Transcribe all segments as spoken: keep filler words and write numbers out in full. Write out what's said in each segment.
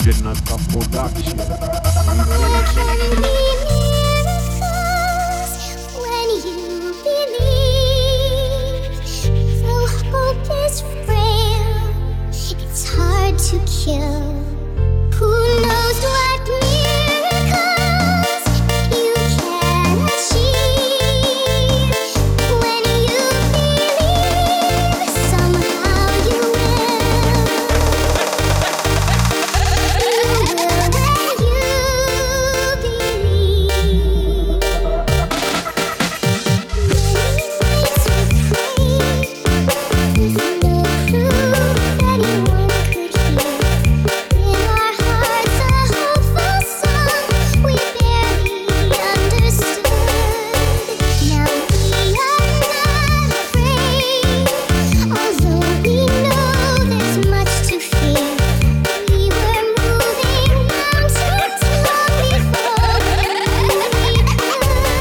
Janata Production. There can be miracles when you believe. Though hope is frail, it's hard to kill. Who knows what miracles you can achieve? When you believe, somehow you will. You will when you believe. Many nights we prayed with no proof anyone could hear. In our hearts a hopeful song we barely understood. Now we are not afraid, although we know there's much to fear. We were moving mountains long before we could.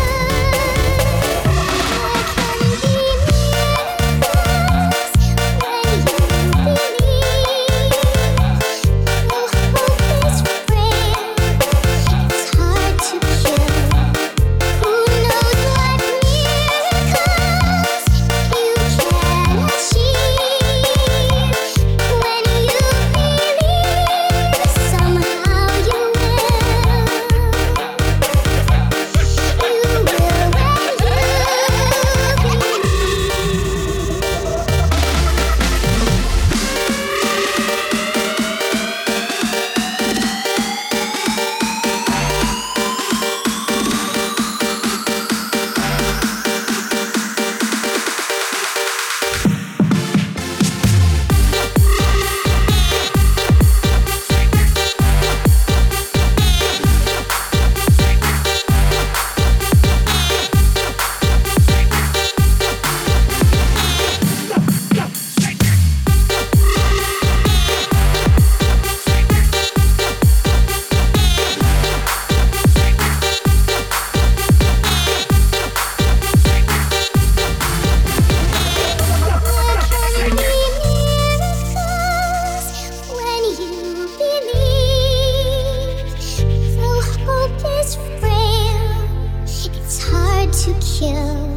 There can be miracles when you believe. Though hope is frail, it's hard to kill. Who knows what miracles you can achieve? When you believe, somehow you will. You will There can be miracles when you believe. Though hope is frail, it's hard to kill.